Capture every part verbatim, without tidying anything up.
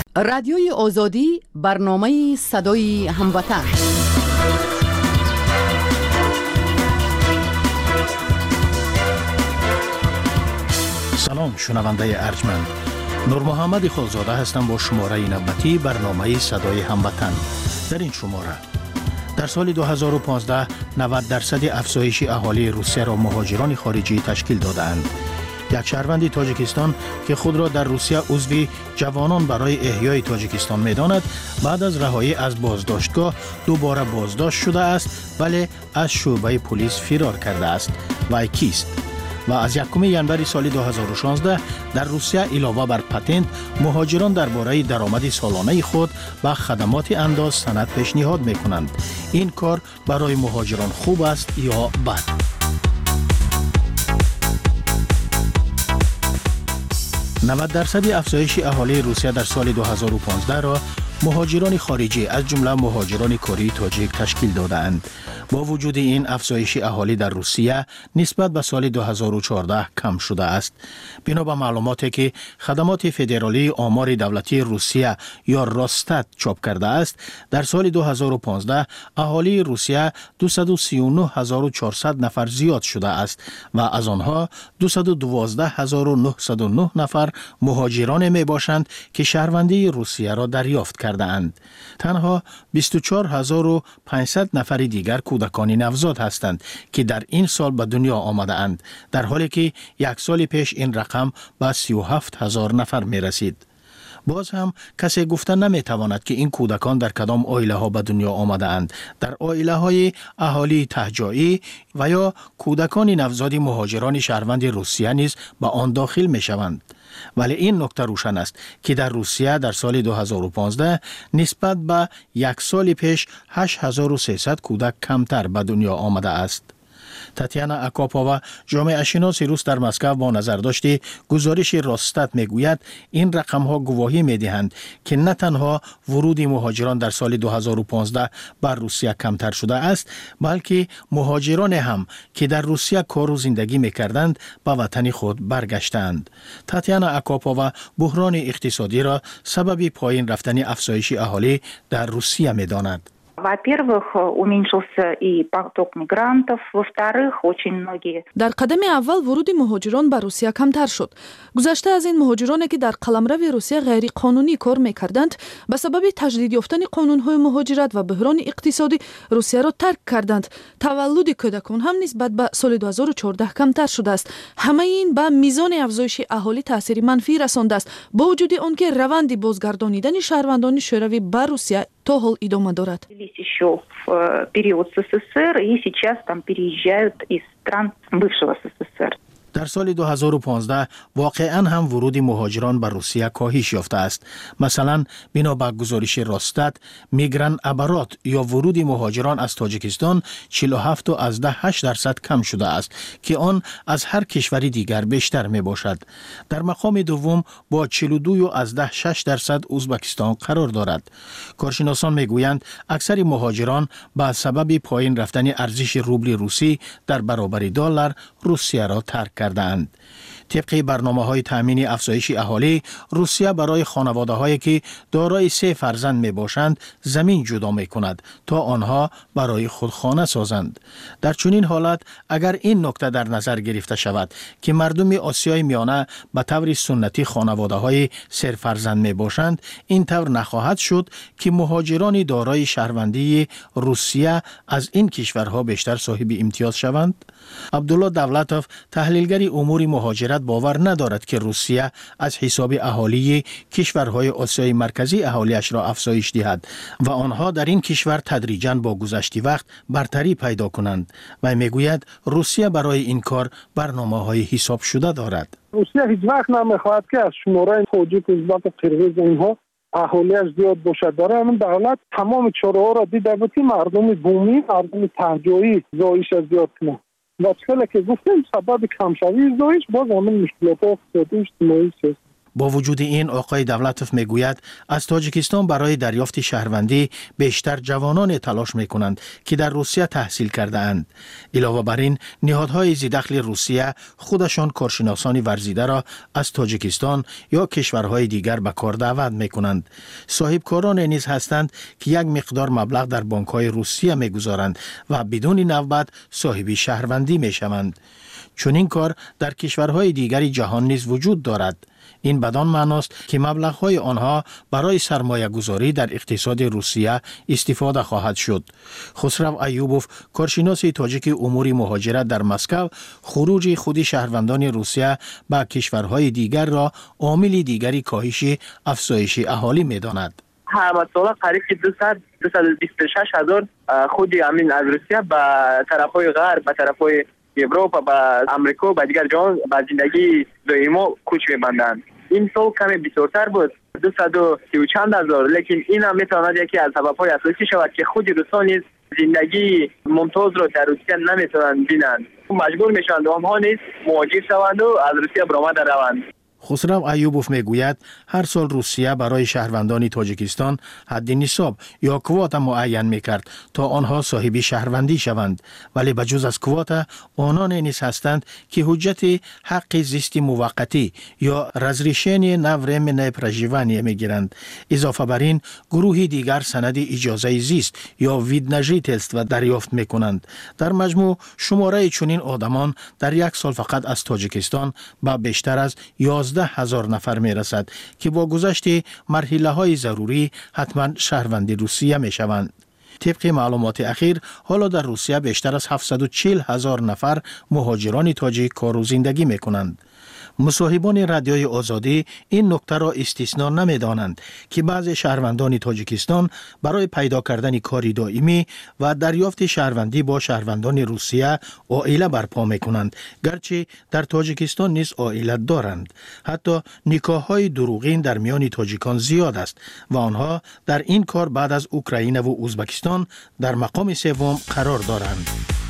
رادیوی آزادی، برنامه صدای هموطن. سلام شنونده ارجمند، نور محمد خالزاده هستم با شماره نوبتی برنامه صدای هموطن. در این شماره در سال دو هزار و پانزده نود درصد افزایش اهالی روسیه را مهاجران خارجی تشکیل دادند. یک شهروند تاجیکستان که خود را در روسیه عضو جوانان برای احیای تاجیکستان می‌داند، بعد از رهایی از بازداشتگاه دوباره بازداشت شده است ولی از شعبه پلیس فرار کرده است. وی کیست؟ و از یکم ژانویه سال دو هزار و شانزده در روسیه علاوه بر پتنت، مهاجران درباره درآمد سالانه خود با خدمات انداز سند پیشنهاد می‌کنند. این کار برای مهاجران خوب است یا بد؟ نود درصد افزایش اهالی روسیه در سال دو هزار و پانزده را مهاجران خارجی از جمله مهاجران کردی تاجیک تشکیل دادند. با وجود این افزایش اهالی در روسیه نسبت به سال دو هزار و چهارده کم شده است. بنا به معلوماتی که خدمات فدرالی آمار دولتی روسیه یا راستات چاپ کرده است، در سال دو هزار و پانزده اهالی روسیه دویست و سی و نه هزار و چهارصد نفر زیاد شده است و از آنها دویست و دوازده هزار و نهصد و نه نفر مهاجران می باشند که شهروندی روسیه را دریافت کرده اند. تنها بیست و چهار هزار و پانصد نفر دیگر کودکان نوزاد هستند که در این سال به دنیا آمده اند، در حالی که یک سال پیش این رقم به سی و هفت هزار نفر می رسید. باز هم کسی گفتن نمی تواند که این کودکان در کدام عائله ها به دنیا آمده اند. در عائله های اهالی تهجایی و یا کودکان نوزاد مهاجران شهروند روسیه نیز به آن داخل می شوند. ولی این نکته روشن است که در روسیه در سال دو هزار و پانزده نسبت به یک سال پیش هشت هزار و سیصد کودک کمتر به دنیا آمده است. تاتیانا اکاپووا، جامعه شناس روس در مسکو، با نظرداشت گزارش راستات میگوید این رقم ها گواهی میدهند که نه تنها ورود مهاجران در سال دو هزار و پانزده بر روسیه کمتر شده است، بلکه مهاجران هم که در روسیه کار و زندگی میکردند به وطن خود برگشتند. تاتیانا اکاپووا بحران اقتصادی را سبب پایین رفتن افزایش اهالی در روسیه میداند. Во-первых, уменьшился и поток мигрантов. Во-вторых, очень многие... در قدم اول ورود مهاجران به روسیه کمتر شد. گذشته از این مهاجرانی که در قلمرو روسیه غیر قانونی کار میکردند، به سبب تجدید یافتن قانون‌های مهاجرت و بحران اقتصادی روسیه را ترک کردند. تولد کودکان هم نسبت به سال دو هزار و چهارده کمتر شده است. همه این به میزان افزایش اهالی تاثیر منفی رسانده است، با وجود آنکه روند بازگردانیدن شهروندان شوروی به روسیه تا حال ادامه دارد. еще в период СССР и сейчас там переезжают из стран бывшего СССР. در سال دو هزار و پانزده واقعاً هم ورود مهاجران به روسیه کاهش یافته است. مثلا بنا به گزارش راستات، میگران ابرات یا ورود مهاجران از تاجیکستان چهل و هفت و از ده هشت درصد کم شده است که آن از هر کشوری دیگر بیشتر می باشد. در مقام دوم با چهل و دو و از ده شش درصد ازبکستان قرار دارد. کارشناسان میگویند اکثر مهاجران به سبب پایین رفتن ارزش روبل روسی در برابر دلار روسیه را ترک کردند. طبق برنامه‌های تامین افزایش اهالی، روسیه برای خانواده‌هایی که دارای سه فرزند میباشند زمین جدا می‌کند تا آنها برای خود خانه سازند. در چنین حالت اگر این نکته در نظر گرفته شود که مردم آسیای میانه به طور سنتی خانواده‌های سه فرزند میباشند، این طور نخواهد شد که مهاجران دارای شهروندی روسیه از این کشورها بیشتر صاحب امتیاز شوند. عبدالله دولتوف، تحلیلگر امور مهاجرت، باور ندارد که روسیه از حساب اهالی کشورهای آسیای مرکزی اهالیش را افزایش دهد و آنها در این کشور تدریجاً با گذشت وقت برتری پیدا کنند. و میگوید روسیه برای این کار برنامه‌های حساب شده دارد. روسیه هیچ وقت نمیخواهد که از شماره تاجیک، ازبک و قرغیز اینها اهالیش زیاد باشد. برای همین دولت تمام چاره‌ها را دیده بود که مردم بومی، مردم تهجایی زایش زیاد کنند. و چقدر که گفتیم سبب کمشوی زایش باز همین مشکلات اقتصادی اجتماعی است. با وجود این آقای دولتوف میگوید از تاجیکستان برای دریافت شهروندی بیشتر جوانان تلاش میکنند که در روسیه تحصیل کرده اند. علاوه بر این نهادهای ذی‌دخل روسیه خودشان کارشناسان ورزیده را از تاجیکستان یا کشورهای دیگر به کار دعوت میکنند. صاحبکاران نیز هستند که یک مقدار مبلغ در بانک‌های روسیه میگذارند و بدون نوبت صاحب شهروندی میشوند. چون این کار در کشورهای دیگری جهان نیز وجود دارد. این بدان معناست که مبلغ‌های آنها برای سرمایه گذاری در اقتصاد روسیه استفاده خواهد شد. خسرو ایوبوف، کارشناس تاجیک امور مهاجرت در مسکو، خروج خود شهروندان روسیه به کشورهای دیگر را عامل دیگری کاهش افزایش اهالی می‌داند. همه ساله قریب دویست دویست و بیست و شش هزار خود امین از روسیه به طرف‌های غرب، به طرف‌های اروپا، به امریکا، به دیگر جهان به زندگی دائما کوچ می‌بندند. این سال کمی بسیارتر بود، دویست و سی و چند هزار، لیکن این هم میتواند یکی از سبب‌های اساسی شود که خود روسان نیز زندگی ممتاز را در روسیه نمیتوانند بینند. مجبور میشوند آنها نیز مهاجر شوند و از روسیه برآمده روند. خسرو ایوبوف میگوید هر سال روسیه برای شهروندان تاجیکستان حد نصاب یا کوتا معین میکرد تا آنها صاحب شهروندی شوند، ولی بجز از کوتا آنان نیز هستند که حجت حق زیست موقتی یا разрешение на временное проживание میگیرند. اضافه بر این گروه دیگر سند اجازه زیست یا وید на жительство دریافت میکنند. در مجموع شماره چنین آدمان در یک سال فقط از تاجیکستان به بیشتر از یازده هزار نفر می رسد که با گذشت مرحله های ضروری حتما شهروند روسیه می شوند. طبق معلومات اخیر حالا در روسیه بیشتر از هفتصد و چهل هزار نفر مهاجران تاجیک کار و زندگی می کنند. مصاحبان رادیوی آزادی این نکته را استثنا نمی دانند که بعضی شهروندان تاجیکستان برای پیدا کردن کاری دائمی و دریافت شهروندی با شهروندان روسیه عائله برپا می کنند، گرچه در تاجیکستان نیز عائله دارند. حتی نکاح های دروغین در میان تاجیکان زیاد است و آنها در این کار بعد از اوکراین و ازبکستان در مقام سوم قرار دارند.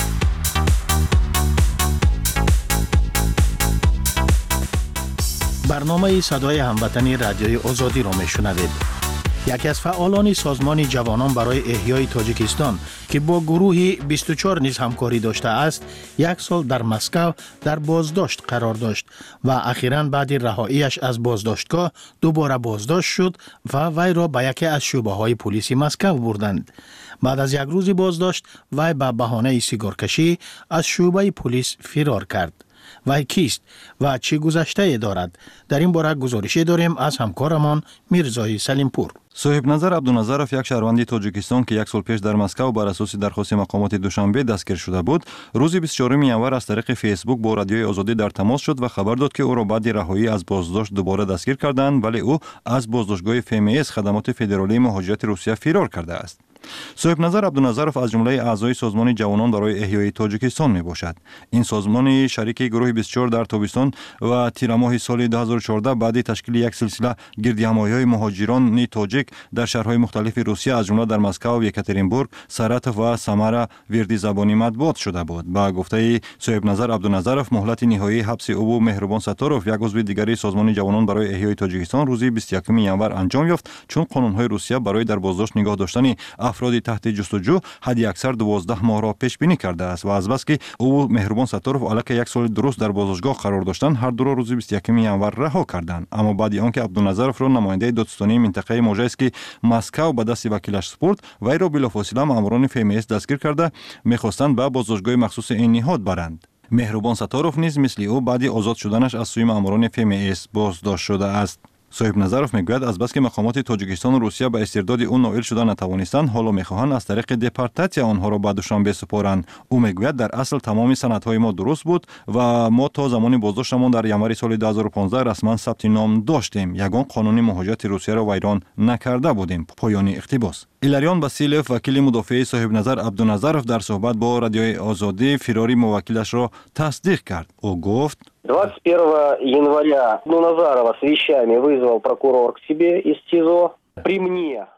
برنامه صدای هموطنی رادیوی آزادی را میشنوید. یکی از فعالان سازمان جوانان برای احیای تاجیکستان که با گروهی بیست و چهار نیز همکاری داشته است، یک سال در مسکو در بازداشت قرار داشت و اخیراً بعد رهاییش از بازداشتگاه دوباره بازداشت شد و وی را به یکی از شعبه‌های پلیس مسکو بردند. بعد از یک روز بازداشت وی به بهانه سیگارکشی از شعبه پلیس فرار کرد. وی کیست و چه گذشته دارد؟ در این باره گزارشی داریم از همکارمان میرزای سلیمپور. صاحب نظر عبدالنظرов یک شهروند تاجیکستان که یک سال پیش در مسکو بر اساس درخواست مقامات دوشنبه دستگیر شده بود، روز بیست و چهارم ینور از طریق فیسبوک با رادیوی آزادی در تماس شد و خبر داد که او را بعد رهایی از بازداشت دوباره دستگیر کردند، ولی او از بازداشتگاه فیمیس خدمات فدرالی مهاجرت روسیه فرار کرده است. صاحب نظر عبدالنظرов از جمله اعضای سازمان جوانان برای احیای تاجیکستان می باشد. این سازمان شریک گروه بیست و چهار در تابستان و تیر ماه سال دو هزار و چهارده بعد تشکیل یک سلسله گردهمایی‌های مهاجران تاجیک در شهرهای مختلف روسیه از جمله در مسکو، یکاترینبورگ، ساراتوف و سامارا وردی زبانی مطبوعات شده بود. با گفته صاحب نظر عبدالنظرov مهلت نهایی حبس او مهربان ستاروف، یک عضو دیگری سازمان جوانان برای احیای تاجیکستان، روز بیست و یکم ینور انجام یافت، چون قانون‌های روسیه برای در بازداشت نگاه داشتن افرادی تحت جستجو حد اکثر دوازده ماه را پیش بینی کرده است و از بس که او مهربان ستاروف علاوه یک سال درست در بازداشتگاه قرار داشتند، هر دو را روز بیست و یکم ینور رها کردند. اما بعد آنکه عبدالنظرov را نماینده دادستانی منطقه موژایسکی مسکو به دست وکیلش سپرد، وی را بلافاصله ماموران فیمیس دستگیر کرده می‌خواستند به بازداشتگاه مخصوص این نهاد برند. مهربان ستاروف نیز مثل او بعد آزاد شدنش از سوی ماموران فیمیس بازداشت شده است. صاحب نظرov میگوید از بس که مقامات تاجیکستان و روسیه به استرداد او نائل شده نتوانستند، حالا میخواهند از طریق دپورتاسیون آنها را به دوشنبه سپارند. او میگوید در اصل تمام سندهای ما درست بود و ما تا زمان بازداشتمان در ینور سال دو هزار و پانزده رسما ثبت نام داشتیم. یگان قانون مهاجرت روسیه را ویران نکرده بودیم. پایان اقتباس. ایلاریون باسیلف، وکیل مدافع صاحب نظر عبدالنظرov، در صحبت با رادیوی آزادی فراری موکلش را تصدیق کرد. او گفت двадцать первого января Абдуназарова с вещами вызвал прокурор к себе из СИЗО. При мне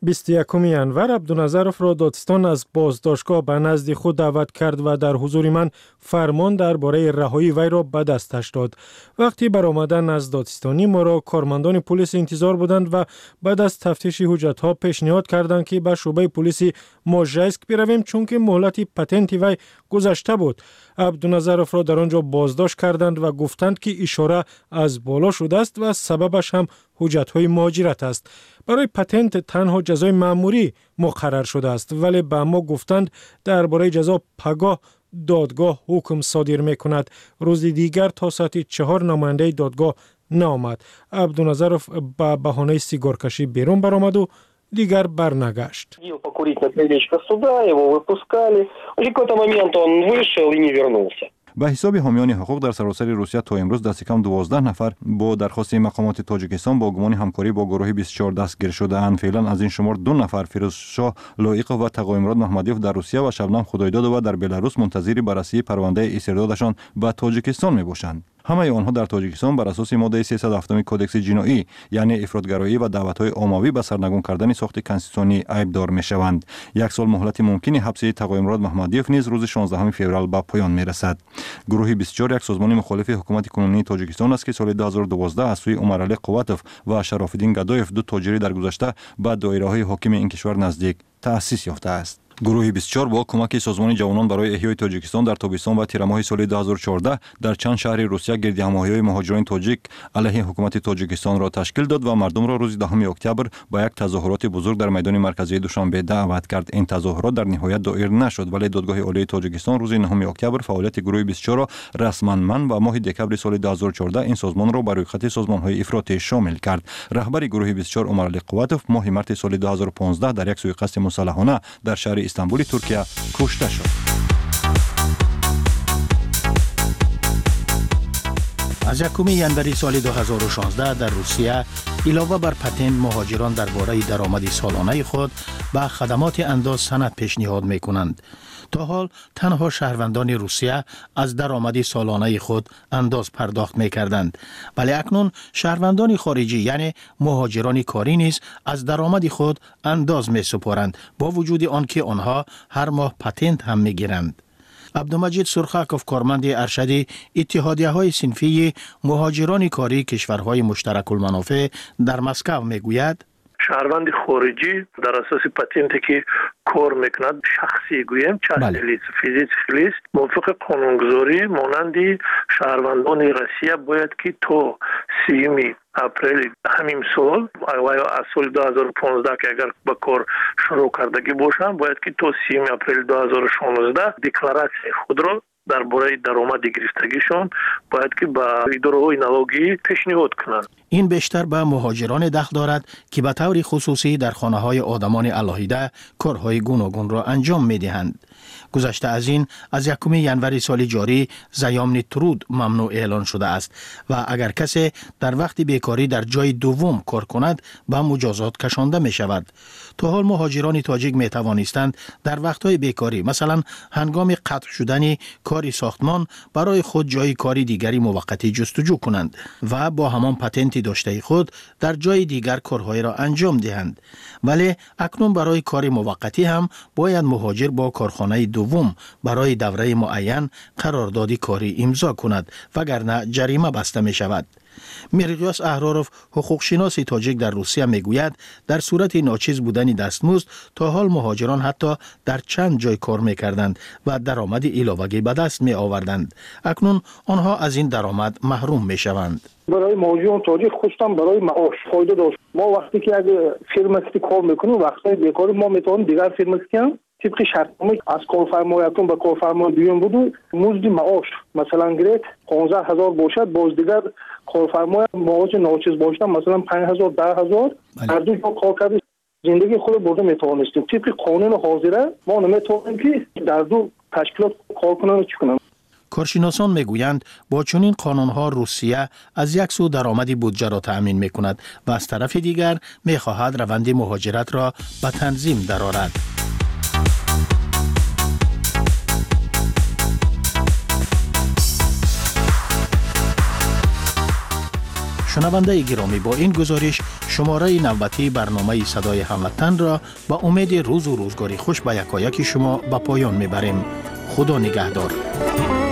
بیست و یکم ژانویه عبدالنظرов را دادستان از بازداشتگاه به نزد خود دعوت کرد و در حضور من فرمان درباره رهایی وی را به دستش داد. وقتی برآمدن از دادستانی ما را کارمندان پلیس انتظار بودند و بعد از تفتیش حجت‌ها پیشنهاد کردند که به شعبه پلیس موژایسک برویم چون که مهلت پتنت وی گذشته بود. عبدالنظرов را در آنجا بازداشت کردند و گفتند که اشاره از بالا شده است و سببش هم حجت‌های مهاجرت است. برای پتنت تنها جزای مأموری مقرر شده است، ولی به ما گفتند درباره جزا پگاه دادگاه حکم صادر می‌کند. روز دیگر تا ساعت چهار نماینده دادگاه نآمد. عبدالنظرов به بهانه سیگار کشی بیرون برآمد و دیگر برنگشت. Покурить на крылечко суда, его выпускали. В какой-то момент он вышел и не вернулся. به حساب حامیان حقوق در سراسر روسیه تا امروز دست کم دوازده نفر با درخواست مقامات تاجیکستان با گمان همکاری با گروه بیست و چهار دستگیر شده اند. فعلا از این شمار دو نفر فیروزشاه لایقov و تقویمراد محمدیف در روسیه و شبنم خدایداد و در بلاروس منتظر بررسی پرونده استردادشان به تاجیکستان میباشند. همه آنها در تاجیکستان بر اساس ماده سیصد و هفت کدکس جنایی یعنی افراطگرایی و دعوت‌های عمومی به سرنگون کردن ساخت کنستیتوسیونی عیبدار می‌شوند. یک سال مهلت ممکن حبس تقویمراد محمدیف نیز روز شانزدهم فوریه به پایان می‌رسد. گروه بیست و چهار یک سازمان مخالف حکومت کنونی تاجیکستان است که سال دو هزار و دوازده از سوی عمرعلی قواتوف و شراف‌الدین گدایف دو تاجری در گذشته به دایره‌های حاکم این کشور نزدیک تأسیس یافته است. گروه بیست و چهار با کمک سازمان جوانان برای احیای تاجیکستان در تابستان و تیر ماه سال دو هزار و چهارده در چند شهر روسیه گردهمایی‌های مهاجران تاجیک علیه حکومت تاجیکستان را تشکیل داد و مردم را روز دهم اکتبر با یک تظاهرات بزرگ در میدان مرکزی دوشنبه دعوت کرد. این تظاهرات در نهایت دایر نشد ولی دادگاه عالی تاجیکستان روز نهم اکتبر فعالیت گروه بیست و چهار را رسما منع و ماه دکبر سال دو هزار و چهارده این سازمان را بر روی خط سازمان‌های افراطی شامل کرد. رهبر گروه بیست و چهار عمرعلی قواتوف ماه مارس سال دو هزار و پانزده در یک سوءقصد مسلحانه در شهر استانبول ترکیه کشته شد. از یکم ژانویه سال دو هزار و شانزده در روسیه علاوه بر پتنت مهاجران درباره درآمد سالانه خود به خدمات انداز سند پیشنهاد می‌کنند. تا حال تنها شهروندان روسیه از درآمد سالانه خود انداز پرداخت می‌کردند، ولی اکنون شهروندان خارجی یعنی مهاجران کاری نیز از درآمد خود انداز می‌سپارند با وجود آنکه آنها هر ماه پتنت هم می‌گیرند. عبدالمجید سرخکوف کارمند ارشد اتحادیه‌های صنفی مهاجران کاری کشورهای مشترک المنافع در مسکو میگوید شهروند خارجی در اساس پتنتی که کار میکند شخصی گویم چه لیز فیزیک لیز موافق قانونگذاری مانند شهروندان روسیه باید که تا سیوم اپریل همین سال و از سال دو هزار و پانزده که اگر به کار شروع کردگی باشند باید که تا سیوم اپریل دو هزار و شانزده دکلراسیون خود را درباره درآمد گرفتگیشان باید که به اداره‌های نالاگی پیشنهاد کنند. این بیشتر به مهاجران دخل دارد که به طور خصوصی در خانه‌های آدمان علاهیده کارهای گوناگون را انجام می‌دهند. گذشته از این از یکم ژانویه سال جاری زیامن ترود ممنوع اعلان شده است و اگر کسی در وقت بیکاری در جای دوم کار کند به مجازات کشانده می شود. تا حال مهاجران تاجیک می توانستند در وقت‌های بیکاری مثلا هنگام قطع شدن کاری ساختمان برای خود جای کاری دیگری موقتی جستجو کنند و با همان پتنتی داشته خود در جای دیگر کارهای را انجام دهند. ولی اکنون برای کار موقتی هم باید مهاجر با کارخانه دوم برای دوره معین قرارداد کاری امضا کند وگرنه جریمه بسته می شود. میرقیاس احراروف حقوقشناس تاجیک در روسیه میگوید در صورت ناچیز بودن دستمزد تا حال مهاجران حتی در چند جای کار میکردند و درآمد علاوه‌ای به دست می آوردند. اکنون آنها از این درآمد محروم میشوند. برای مهاجران تاجیک خصوصا برای معاش فایده داشت. ما وقتی که اگه فرمایی کار میکنیم وقتی بیکاری ما میتونیم دیگر فرمایی که طبق شرطنامه از کارفرمایتون به کارفرمای دیگه بود مزد معاش مثلا گرفت پانزده هزار باشد باز دیگر کارفرمای معاش ناچیز باشد مثلا پنج هزار ده هزار هر دو جا کار کرد زندگی خود برده میتوانستیم. طبق قانون حاضره ما نمیتونیم که در دو تشکیلات کار کنیم چی کنیم. کارشناسان میگویند با چنین قانونها روسیه از یک سو درآمد بودجه را تأمین میکند و از طرف دیگر میخواهد روند مهاجرت را به تنظیم درآورد. شنونده گرامی، با این گزارش شماره نوبتی برنامه صدای هموطن را با امید روز و روزگاری خوش به یکایک شما به پایان میبریم. خدا نگهدار.